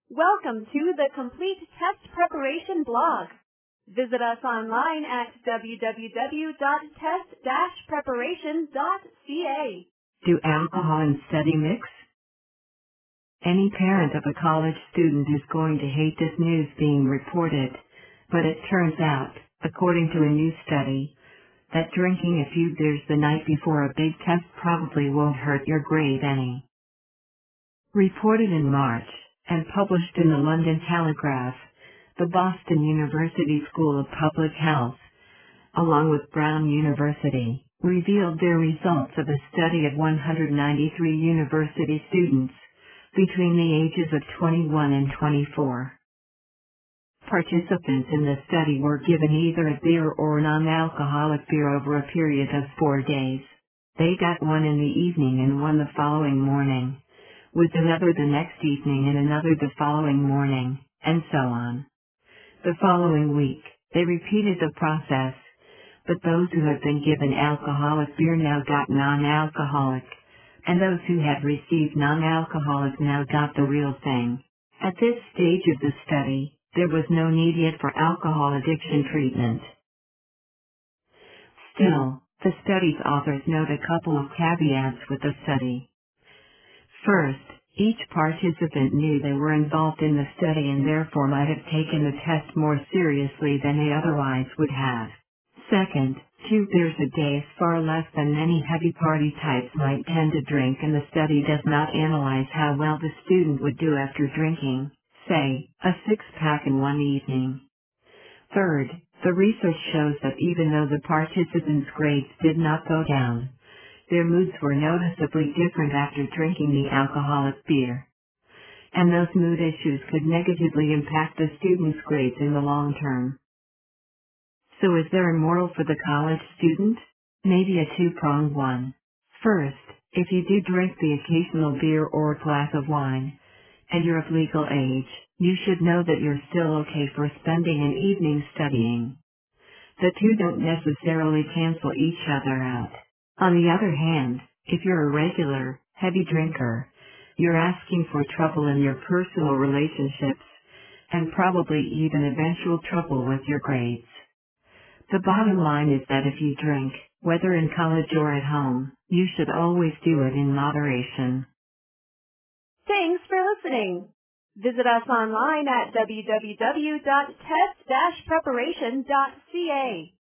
Welcome to the Complete Test Preparation blog. Visit us online at www.test-preparation.ca. Do alcohol and study mix? Any parent of a college student is going to hate this news being reported, but it turns out, according to a new study, that drinking a few beers the night before a big test probably won't hurt your grade any. Reported in March, and published in the London Telegraph, the Boston University School of Public Health, along with Brown University, revealed their results of a study of 193 university students between the ages of 21 and 24. Participants in the study were given either a beer or non-alcoholic beer over a period of 4 days. They got one in the evening and one the following morning, with another the next evening and another the following morning, and so on. The following week, they repeated the process, but those who had been given alcoholic beer now got non-alcoholic, and those who had received non-alcoholic now got the real thing. At this stage of the study, there was no need yet for alcohol addiction treatment. Still, the study's authors note a couple of caveats with the study. First, each participant knew they were involved in the study and therefore might have taken the test more seriously than they otherwise would have. Second, 2 beers a day is far less than many heavy party types might tend to drink, and the study does not analyze how well the student would do after drinking, say, a 6-pack in one evening. Third, the research shows that even though the participants' grades did not go down, their moods were noticeably different after drinking the alcoholic beer. And those mood issues could negatively impact the student's grades in the long term. So is there a moral for the college student? Maybe a two-pronged one. First, if you do drink the occasional beer or glass of wine, and you're of legal age, you should know that you're still okay for spending an evening studying. The two don't necessarily cancel each other out. On the other hand, if you're a regular, heavy drinker, you're asking for trouble in your personal relationships, and probably even eventual trouble with your grades. The bottom line is that if you drink, whether in college or at home, you should always do it in moderation. Thanks for listening. Visit us online at www.test-preparation.ca.